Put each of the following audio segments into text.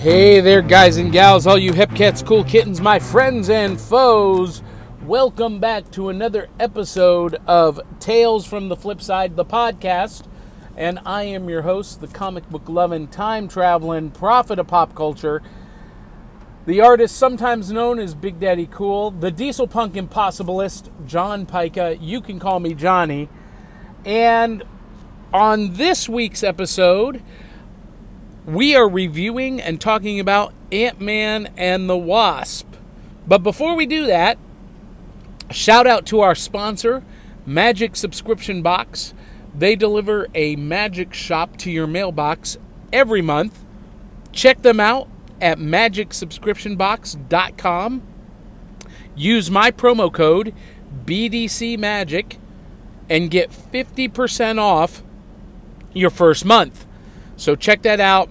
Hey there, guys and gals, all you hip cats, cool kittens, my friends and foes. Welcome back to another episode of Tales from the Flip Side, the podcast. And I am your host, the comic book loving, time traveling prophet of pop culture, the artist sometimes known as Big Daddy Cool, the diesel punk impossibilist, John Pica. You can call me Johnny. And on this week's episode, we are reviewing and talking about Ant-Man and the Wasp. But before we do that, shout out to our sponsor, Magic Subscription Box. They deliver a magic shop to your mailbox every month. Check them out at magicsubscriptionbox.com. Use my promo code BDCMagic and get 50% off your first month. So check that out,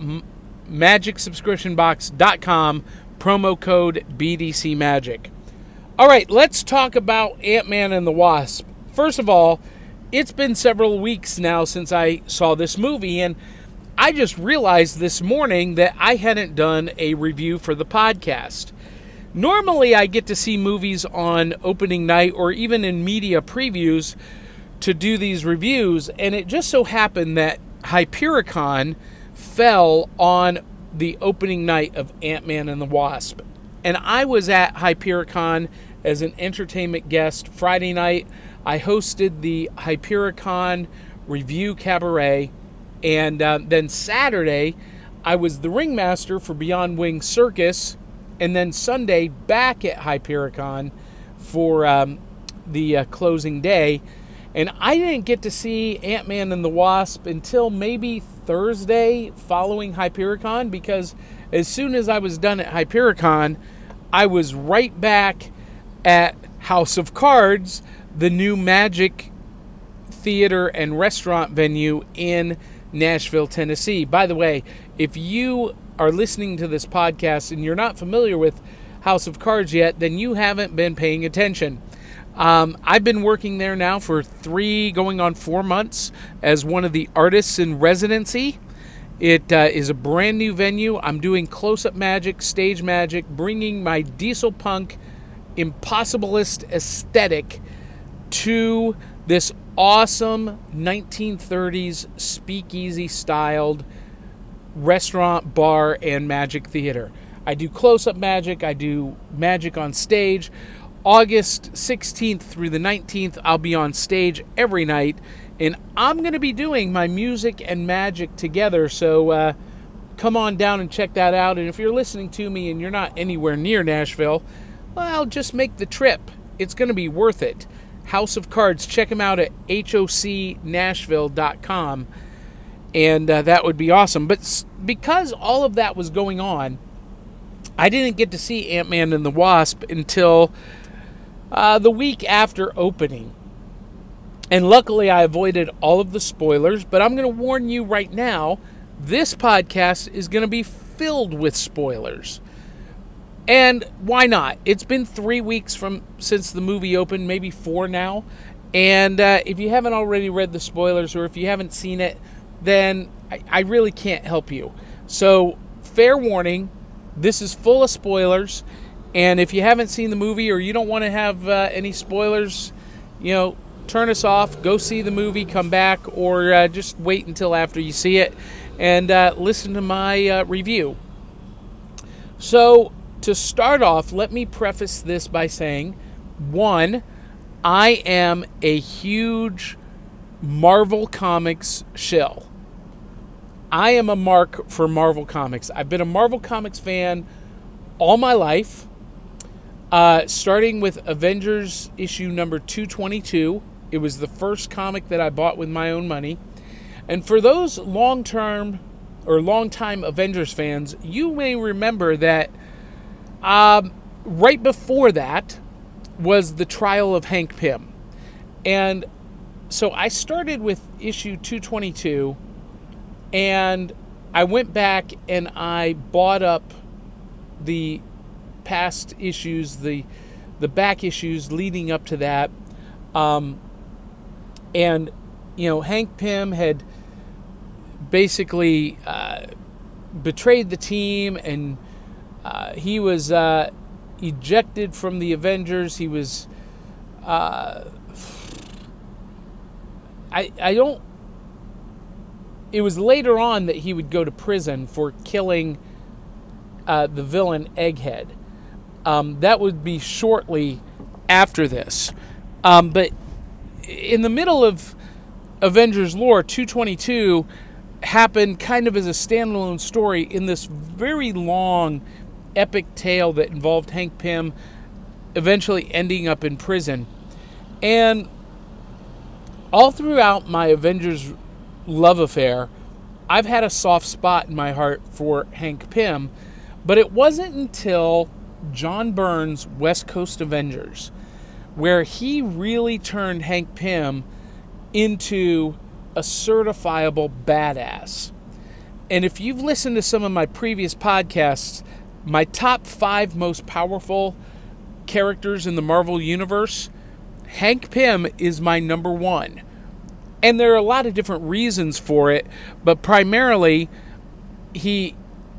magicsubscriptionbox.com, promo code BDCMagic. All right, let's talk about Ant-Man and the Wasp. First of all, it's been several weeks now since I saw this movie, and I just realized this morning that I hadn't done a review for the podcast. Normally, I get to see movies on opening night or even in media previews to do these reviews, and it just so happened that Hypericon fell on the opening night of Ant-Man and the Wasp. And I was at Hypericon as an entertainment guest Friday night. I hosted the Hypericon Review Cabaret. And then Saturday, I was the ringmaster for Beyond Wing Circus. And then Sunday, back at Hypericon for the closing day. And I didn't get to see Ant-Man and the Wasp until maybe Thursday following Hypericon, because as soon as I was done at Hypericon, I was right back at House of Cards, the new Magic theater and restaurant venue in Nashville, Tennessee. By the way, if you are listening to this podcast and you're not familiar with House of Cards yet, then you haven't been paying attention. I've been working there now for 3 going on 4 months as one of the artists in residency. It is a brand new venue. I'm doing close-up magic, stage magic, bringing my diesel punk impossibilist aesthetic to this awesome 1930s speakeasy-styled restaurant, bar, and magic theater. I do close-up magic. I do magic on stage. August 16th through the 19th, I'll be on stage every night, and I'm going to be doing my music and magic together, so come on down and check that out. And if you're listening to me and you're not anywhere near Nashville, well, just make the trip. It's going to be worth it. House of Cards, check them out at hocnashville.com, and that would be awesome. But because all of that was going on, I didn't get to see Ant-Man and the Wasp until the week after opening. And luckily I avoided all of the spoilers, but I'm going to warn you right now, this podcast is going to be filled with spoilers. And why not? It's been 3 weeks since the movie opened, maybe 4 now. And if you haven't already read the spoilers, or if you haven't seen it, then I really can't help you. So, fair warning, this is full of spoilers. And if you haven't seen the movie, or you don't want to have any spoilers, turn us off, go see the movie, come back, or just wait until after you see it and listen to my review. So, to start off, let me preface this by saying, 1, I am a huge Marvel Comics shill. I am a mark for Marvel Comics. I've been a Marvel Comics fan all my life. Starting with Avengers issue number 222. It was the first comic that I bought with my own money. And for those long-time Avengers fans, you may remember that right before that was the trial of Hank Pym. And so I started with issue 222, and I went back and I bought up the past issues, the back issues leading up to that, and Hank Pym had basically betrayed the team, and he was ejected from the Avengers. He was it was later on that he would go to prison for killing the villain Egghead. That would be shortly after this. But in the middle of Avengers lore, 222 happened kind of as a standalone story in this very long, epic tale that involved Hank Pym eventually ending up in prison. And all throughout my Avengers love affair, I've had a soft spot in my heart for Hank Pym, but it wasn't until John Byrne's West Coast Avengers where he really turned Hank Pym into a certifiable badass. And if you've listened to some of my previous podcasts, my top 5 most powerful characters in the Marvel Universe, Hank Pym is my number 1. And there are a lot of different reasons for it, but primarily he's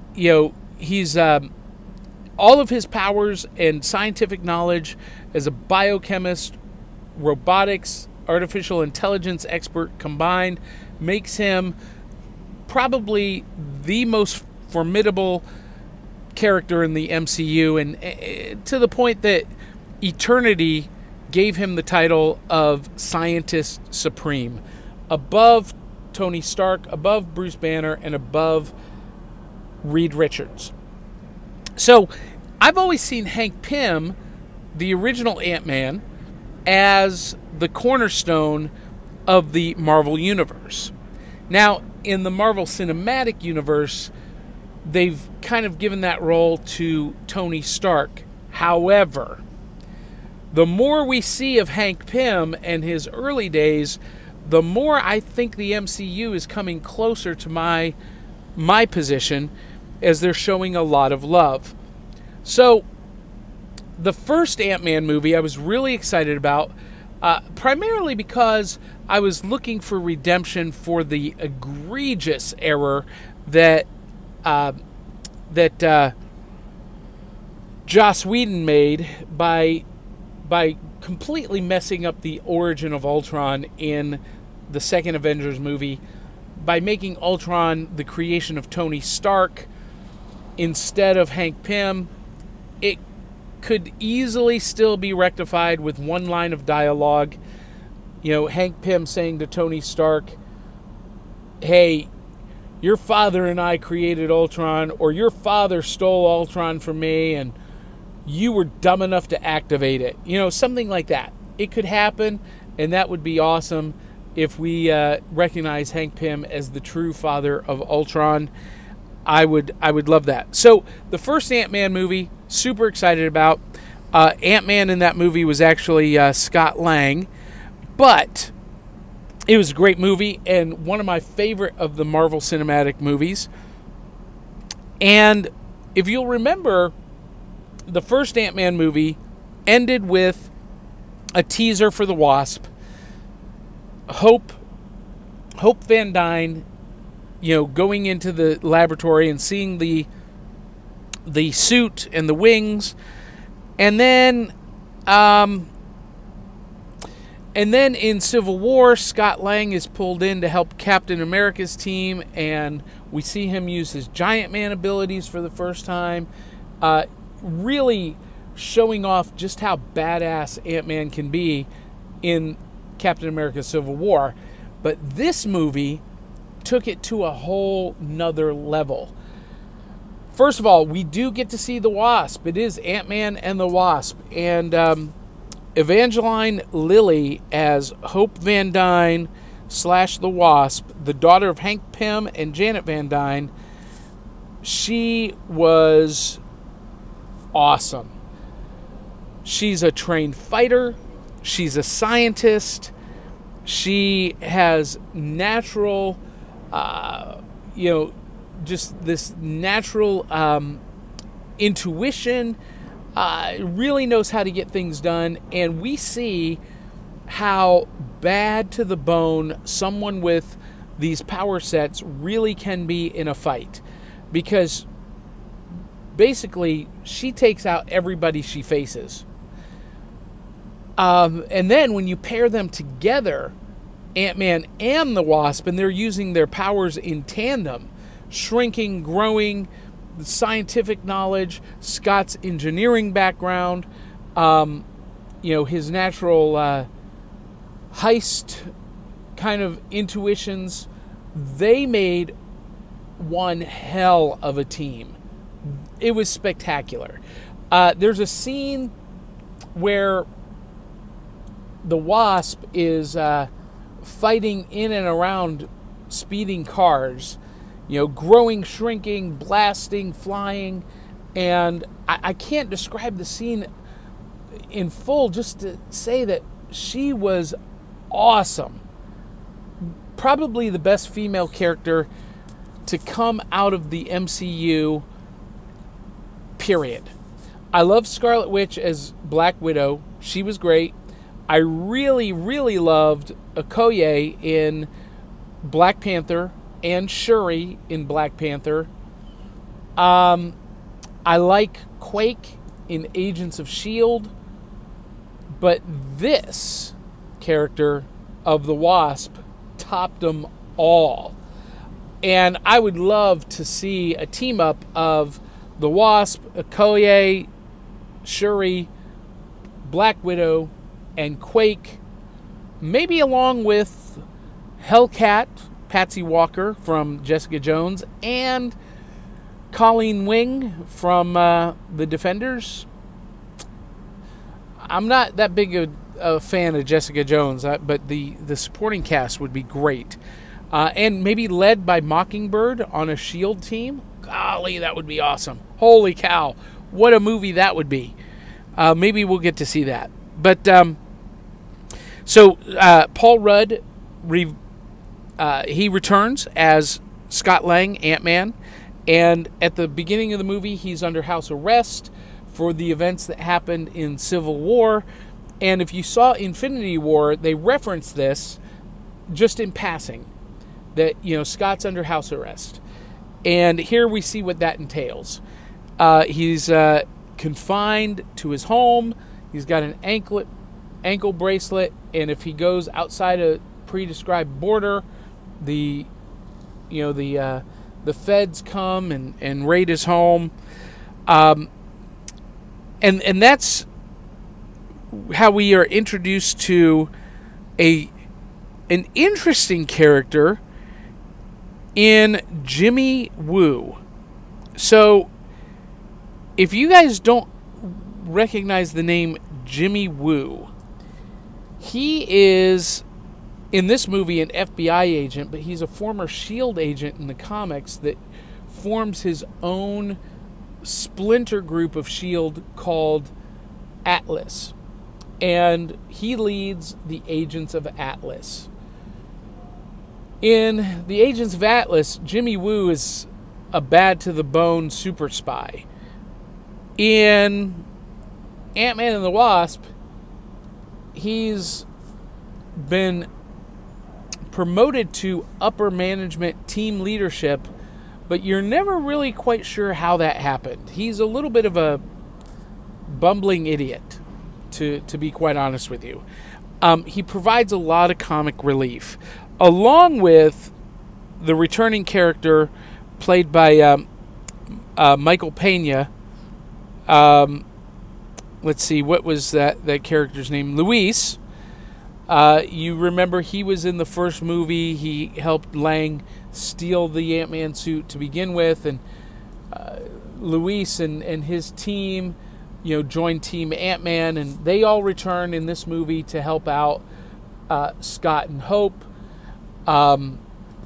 all of his powers and scientific knowledge as a biochemist, robotics, artificial intelligence expert combined makes him probably the most formidable character in the MCU, and to the point that Eternity gave him the title of Scientist Supreme, above Tony Stark, above Bruce Banner, and above Reed Richards. So I've always seen Hank Pym, the original Ant-Man, as the cornerstone of the Marvel Universe. Now, in the Marvel Cinematic Universe, they've kind of given that role to Tony Stark. However, the more we see of Hank Pym and his early days, the more I think the MCU is coming closer to my position, as they're showing a lot of love. So, the first Ant-Man movie I was really excited about, primarily because I was looking for redemption for the egregious error that Joss Whedon made by completely messing up the origin of Ultron in the second Avengers movie by making Ultron the creation of Tony Stark instead of Hank Pym. It could easily still be rectified with one line of dialogue. Hank Pym saying to Tony Stark, "Hey, your father and I created Ultron, or your father stole Ultron from me, and you were dumb enough to activate it." Something like that. It could happen, and that would be awesome if we recognize Hank Pym as the true father of Ultron. I would love that. So the first Ant-Man movie, super excited about. Ant-Man in that movie was actually Scott Lang, but it was a great movie and one of my favorite of the Marvel Cinematic movies. And if you'll remember, the first Ant-Man movie ended with a teaser for the Wasp. Hope Van Dyne, going into the laboratory and seeing the suit and the wings, and then in Civil War, Scott Lang is pulled in to help Captain America's team, and we see him use his Giant Man abilities for the first time, really showing off just how badass Ant-Man can be in Captain America Civil War. But this movie took it to a whole nother level. First of all, we do get to see the Wasp. It is Ant-Man and the Wasp. And Evangeline Lilly as Hope Van Dyne / the Wasp, the daughter of Hank Pym and Janet Van Dyne, she was awesome. She's a trained fighter. She's a scientist. She has natural, just this natural intuition. Really knows how to get things done. And we see how bad to the bone someone with these power sets really can be in a fight. because basically she takes out everybody she faces. And then when you pair them together, Ant-Man and the Wasp, and they're using their powers in tandem, shrinking, growing, the scientific knowledge, Scott's engineering background, his natural heist kind of intuitions, they made one hell of a team. It was spectacular. There's a scene where the Wasp is fighting in and around speeding cars, growing, shrinking, blasting, flying, and I can't describe the scene in full, just to say that she was awesome. Probably the best female character to come out of the MCU, period. I love Scarlet Witch as Black Widow. She was great. I really, really loved Okoye in Black Panther and Shuri in Black Panther. I like Quake in Agents of S.H.I.E.L.D., but this character of the Wasp topped them all. And I would love to see a team-up of the Wasp, Okoye, Shuri, Black Widow, and Quake, maybe along with Hellcat, Patsy Walker from Jessica Jones, and Colleen Wing from The Defenders. I'm not that big a fan of Jessica Jones, but the supporting cast would be great. And maybe led by Mockingbird on a S.H.I.E.L.D. team. Golly, that would be awesome. Holy cow, what a movie that would be. Maybe we'll get to see that. But so Paul Rudd, he returns as Scott Lang, Ant-Man, and at the beginning of the movie, he's under house arrest for the events that happened in Civil War. And if you saw Infinity War, they referenced this just in passing, that Scott's under house arrest. And here we see what that entails. He's confined to his home. He's got an ankle bracelet, and if he goes outside a pre-described border, the feds come and raid his home, and that's how we are introduced to an interesting character in Jimmy Woo. So, if you guys don't recognize the name Jimmy Woo, he is, in this movie, an FBI agent, but he's a former S.H.I.E.L.D. agent in the comics that forms his own splinter group of S.H.I.E.L.D. called Atlas. And he leads the Agents of Atlas. In the Agents of Atlas, Jimmy Woo is a bad-to-the-bone super spy. In Ant-Man and the Wasp, he's been promoted to upper management team leadership, but you're never really quite sure how that happened. He's a little bit of a bumbling idiot, to be quite honest with you. He provides a lot of comic relief, along with the returning character played by Michael Pena. Let's see, what was that character's name? Luis. You remember he was in the first movie. He helped Lang steal the Ant-Man suit to begin with, and Luis and his team, joined Team Ant-Man, and they all return in this movie to help out Scott and Hope. And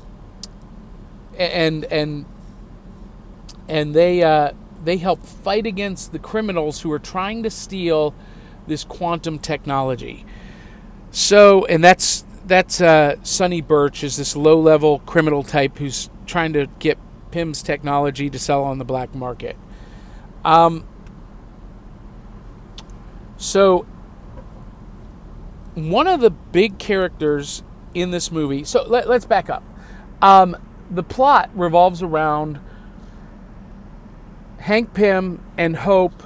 they help fight against the criminals who are trying to steal this quantum technology. So, and that's Sonny Birch, is this low-level criminal type who's trying to get PIM's technology to sell on the black market. So, one of the big characters in this movie... So, let's back up. The plot revolves around Hank Pym and Hope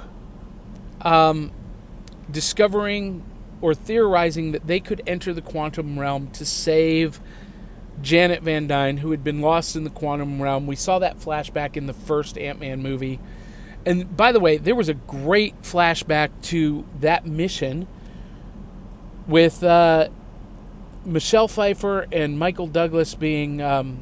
discovering or theorizing that they could enter the quantum realm to save Janet Van Dyne, who had been lost in the quantum realm. We saw that flashback in the first Ant-Man movie. And by the way, there was a great flashback to that mission with Michelle Pfeiffer and Michael Douglas being,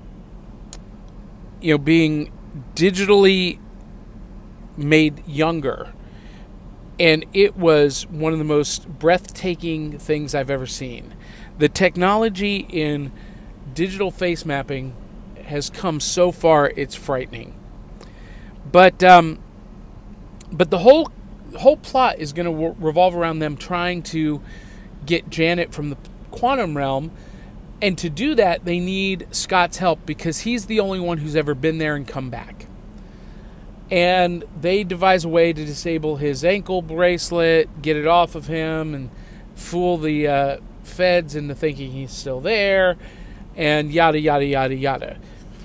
being digitally made younger. And it was one of the most breathtaking things I've ever seen. The technology in digital face mapping has come so far, it's frightening. But the whole plot is going to revolve around them trying to get Janet from the quantum realm. And to do that, they need Scott's help because he's the only one who's ever been there and come back. And they devise a way to disable his ankle bracelet, get it off of him, and fool the feds into thinking he's still there, and yada, yada, yada, yada.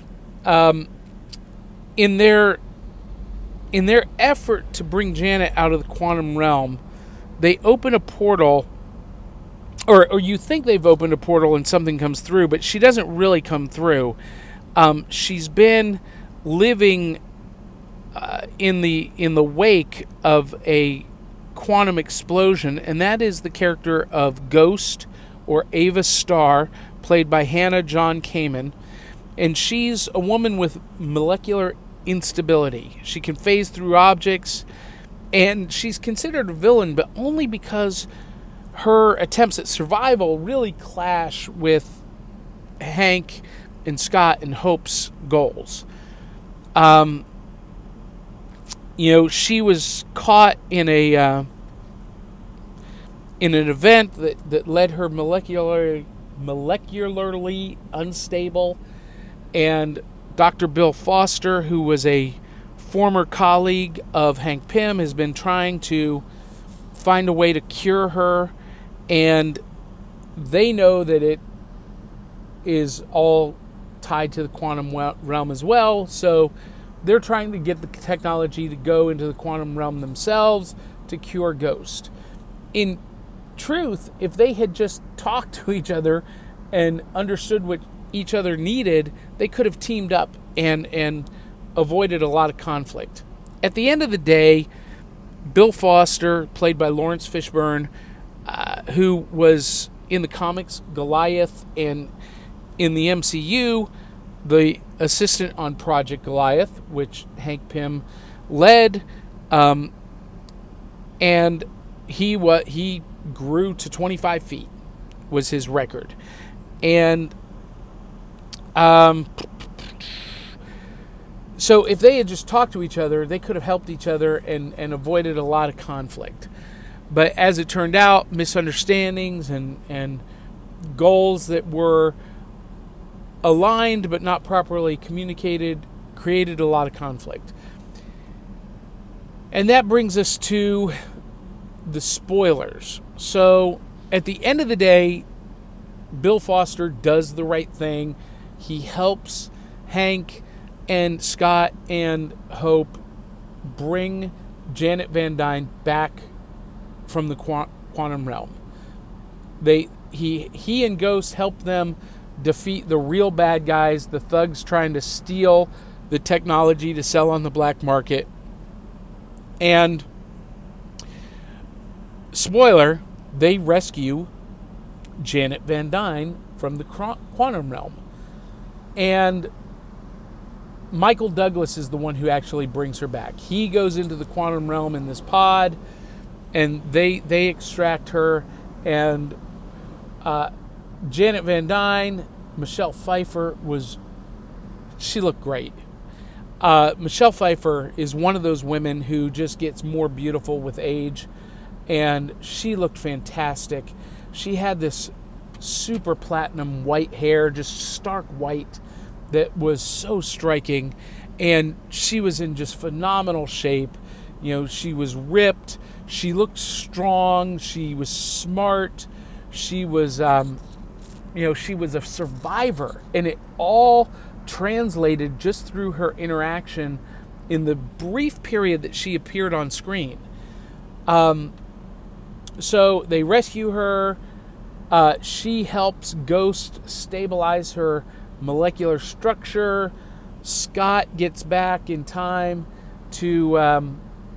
In their effort to bring Janet out of the quantum realm, they open a portal, or you think they've opened a portal and something comes through, but she doesn't really come through. She's been living in the wake of a quantum explosion, and that is the character of Ghost, or Ava Starr, played by Hannah John Kamen. And she's a woman with molecular instability. She can phase through objects, and she's considered a villain, but only because her attempts at survival really clash with Hank and Scott and Hope's goals. She was caught in an event that led her molecularly unstable, and Dr. Bill Foster, who was a former colleague of Hank Pym, has been trying to find a way to cure her, and they know that it is all tied to the quantum realm as well, so they're trying to get the technology to go into the quantum realm themselves to cure Ghost. In truth, if they had just talked to each other and understood what each other needed, they could have teamed up and avoided a lot of conflict. At the end of the day, Bill Foster, played by Lawrence Fishburne, who was in the comics Goliath, and in the MCU, the assistant on Project Goliath, which Hank Pym led, and he grew to 25 feet was his record. And so if they had just talked to each other, they could have helped each other and avoided a lot of conflict. But as it turned out, misunderstandings and goals that were aligned but not properly communicated created a lot of conflict. And that brings us to the spoilers. So at the end of the day, Bill Foster does the right thing. He helps Hank and Scott and Hope bring Janet Van Dyne back from the quantum realm. He and Ghost help them defeat the real bad guys, the thugs trying to steal the technology to sell on the black market. And spoiler, they rescue Janet Van Dyne from the quantum realm. And Michael Douglas is the one who actually brings her back. He goes into the quantum realm in this pod, and they extract her, and Janet Van Dyne, Michelle Pfeiffer she looked great. Michelle Pfeiffer is one of those women who just gets more beautiful with age, and she looked fantastic. She had this super platinum white hair, just stark white, that was so striking, and she was in just phenomenal shape. She was ripped, she looked strong, she was smart, she was she was a survivor, and it all translated just through her interaction in the brief period that she appeared on screen. So they rescue her. She helps Ghost stabilize her molecular structure. Scott gets back in time to,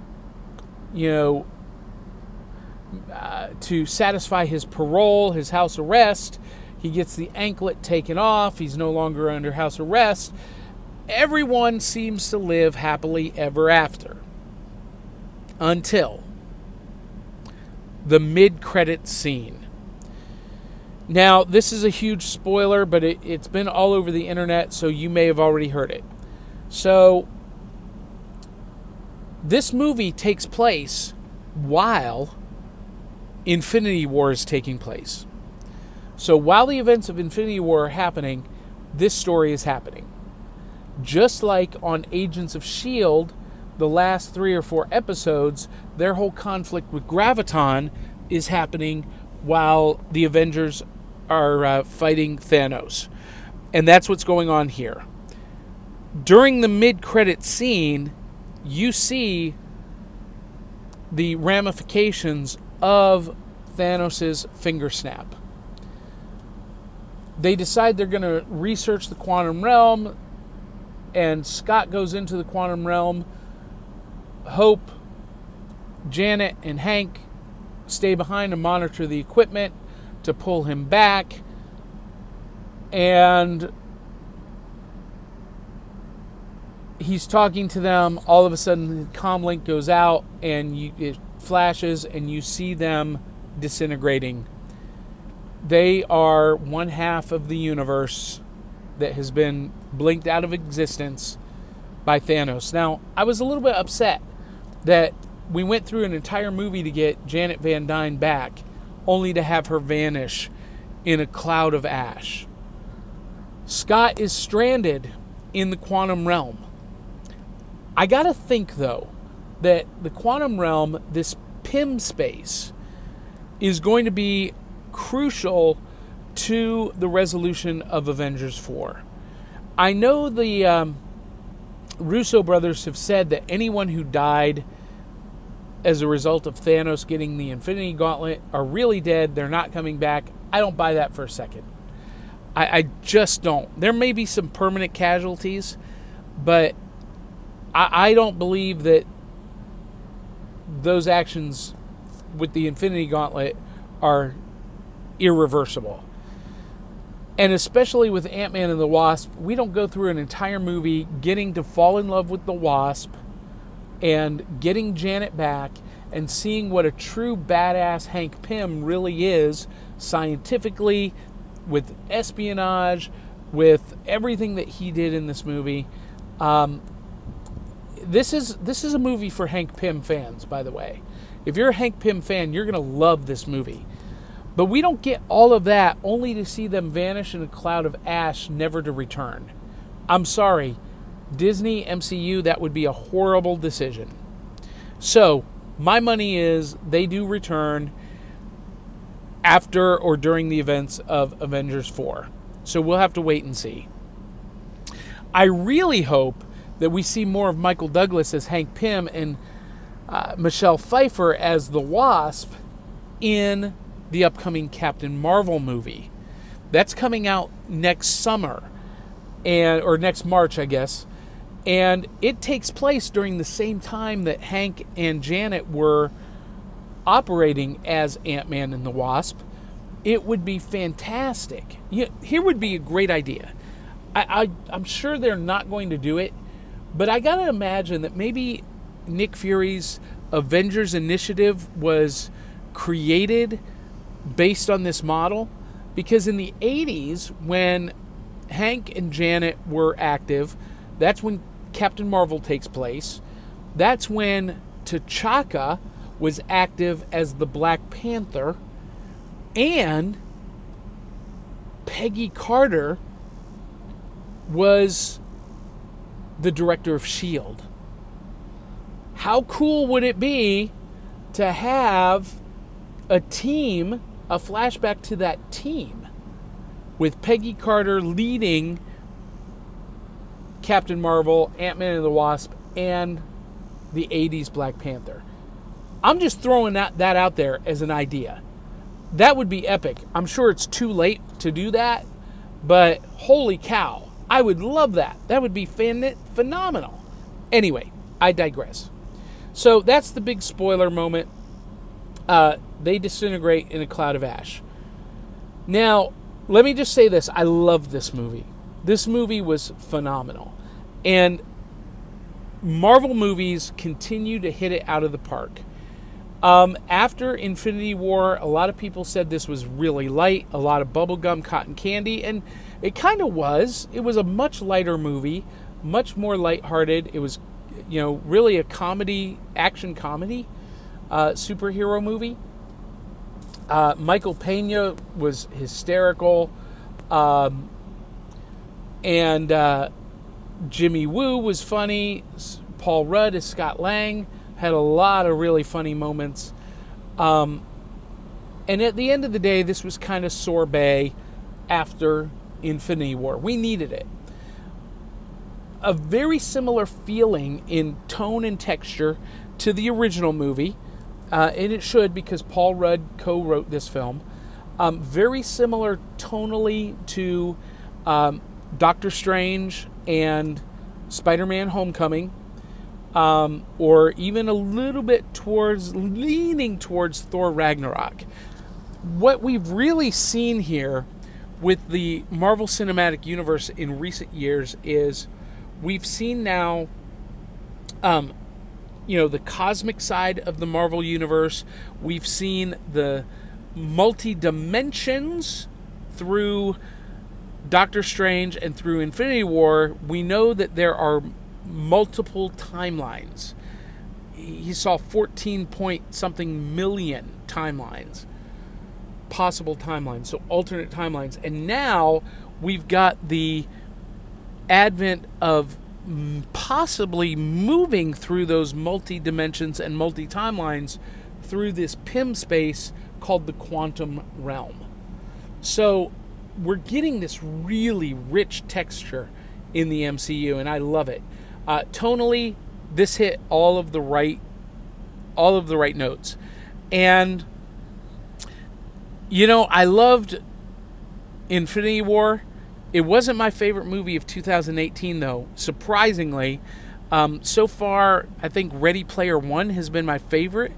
to satisfy his parole, his house arrest. He gets the anklet taken off. He's no longer under house arrest. Everyone seems to live happily ever after. Until the mid-credits scene. Now, this is a huge spoiler, but it's been all over the internet, so you may have already heard it. So, this movie takes place while Infinity War is taking place. So, while the events of Infinity War are happening, this story is happening. Just like on Agents of S.H.I.E.L.D., the last 3 or 4 episodes, their whole conflict with Graviton is happening while the Avengers are fighting Thanos. And that's what's going on here. During the mid-credit scene, you see the ramifications of Thanos' finger snap. They decide they're going to research the quantum realm, and Scott goes into the quantum realm. Hope, Janet, and Hank stay behind to monitor the equipment to pull him back. And he's talking to them. All of a sudden, the comlink goes out, and it flashes, and you see them disintegrating. They are one half of the universe that has been blinked out of existence by Thanos. Now, I was a little bit upset that we went through an entire movie to get Janet Van Dyne back, only to have her vanish in a cloud of ash. Scott is stranded in the quantum realm. I gotta think, though, that the quantum realm, this Pym space, is going to be crucial to the resolution of Avengers 4. I know the Russo brothers have said that anyone who died as a result of Thanos getting the Infinity Gauntlet are really dead. They're not coming back. I don't buy that for a second. I just don't. There may be some permanent casualties, but I don't believe that those actions with the Infinity Gauntlet are irreversible. And especially with Ant-Man and the Wasp, we don't go through an entire movie getting to fall in love with the Wasp and getting Janet back and seeing what a true badass Hank Pym really is, scientifically, with espionage, with everything that he did in this movie. This is a movie for Hank Pym fans, by the way. If you're a Hank Pym fan, you're going to love this movie. But we don't get all of that only to see them vanish in a cloud of ash, never to return. I'm sorry, Disney, MCU, that would be a horrible decision. So, my money is they do return after or during the events of Avengers 4. So we'll have to wait and see. I really hope that we see more of Michael Douglas as Hank Pym and Michelle Pfeiffer as the Wasp in the upcoming Captain Marvel movie. That's coming out next summer, or next March, I guess. And it takes place during the same time that Hank and Janet were operating as Ant-Man and the Wasp. It would be fantastic. Here would be a great idea. I'm sure they're not going to do it, but I gotta imagine that maybe Nick Fury's Avengers Initiative was created based on this model, because in the 80s, when Hank and Janet were active, that's when Captain Marvel takes place. That's when T'Chaka was active as the Black Panther, and Peggy Carter was the director of S.H.I.E.L.D. How cool would it be to have a team, a flashback to that team, with Peggy Carter leading Captain Marvel, Ant-Man and the Wasp, and the 80s Black Panther. I'm just throwing that out there as an idea. That would be epic. I'm sure it's too late to do that, but holy cow, I would love that. That would be phenomenal. Anyway, I digress. So that's the big spoiler moment. They disintegrate in a cloud of ash. Now, let me just say this. I love this movie. This movie was phenomenal. And Marvel movies continue to hit it out of the park. After Infinity War, a lot of people said this was really light, a lot of bubblegum cotton candy, and it kind of was. It was a much lighter movie, much more lighthearted. It was, really a comedy, action comedy, superhero movie. Michael Pena was hysterical, and Jimmy Woo was funny. Paul Rudd as Scott Lang had a lot of really funny moments. And at the end of the day, this was kind of sorbet after Infinity War. We needed it. A very similar feeling in tone and texture to the original movie. And it should, because Paul Rudd co-wrote this film. Very similar tonally to Doctor Strange and Spider-Man Homecoming. Or even a little bit leaning towards Thor Ragnarok. What we've really seen here with the Marvel Cinematic Universe in recent years is we've seen now, the cosmic side of the Marvel Universe. We've seen the multi-dimensions through Doctor Strange and through Infinity War. We know that there are multiple timelines. He saw 14 point something million timelines, possible timelines, so alternate timelines. And now we've got the advent of possibly moving through those multi-dimensions and multi-timelines through this PIM space called the quantum realm. So we're getting this really rich texture in the MCU, and I love it. Tonally, this hit all of the right notes. And I loved Infinity War. It wasn't my favorite movie of 2018, though, surprisingly. So far, I think Ready Player One has been my favorite.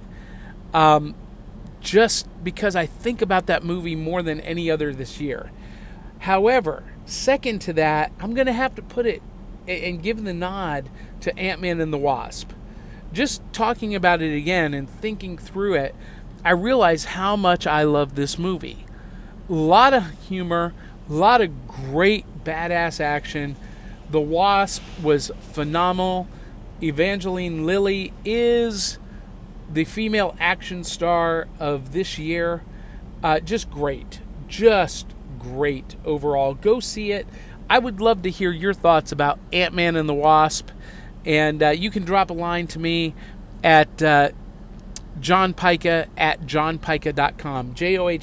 Just because I think about that movie more than any other this year. However, second to that, I'm going to have to put it and give the nod to Ant-Man and the Wasp. Just talking about it again and thinking through it, I realize how much I love this movie. A lot of humor, a lot of great badass action. The Wasp was phenomenal. Evangeline Lilly is the female action star of this year. Just great overall. Go see it. I would love to hear your thoughts about Ant-Man and the Wasp. And you can drop a line to me at johnpyka@johnpyka.com.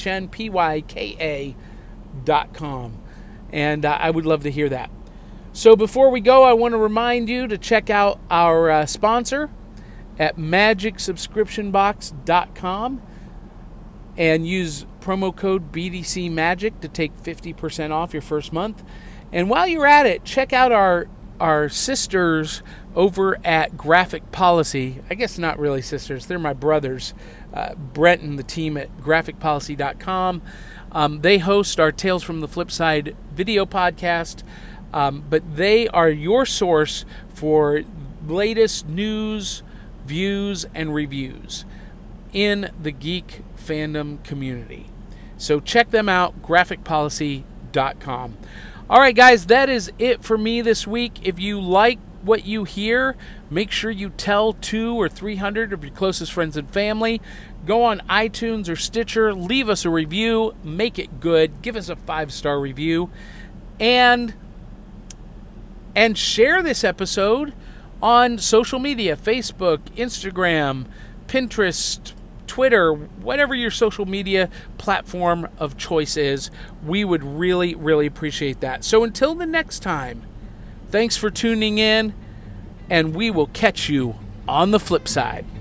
JOHNPYKA.com. And I would love to hear that. So before we go, I want to remind you to check out our sponsor at magicsubscriptionbox.com and use promo code BDCMagic to take 50% off your first month. And while you're at it, check out our sisters over at Graphic Policy. I guess not really sisters. They're my brothers, Brent and the team at graphicpolicy.com. They host our Tales from the Flip Side video podcast, but they are your source for latest news, views, and reviews in the geek fandom community. So check them out, graphicpolicy.com. All right, guys, that is it for me this week. If you like what you hear, make sure you tell 200 or 300 of your closest friends and family. Go on iTunes or Stitcher, leave us a review, make it good, give us a 5-star review, and share this episode on social media, Facebook, Instagram, Pinterest, Twitter, whatever your social media platform of choice is. We would really, really appreciate that. So until the next time, thanks for tuning in. and we will catch you on the flip side.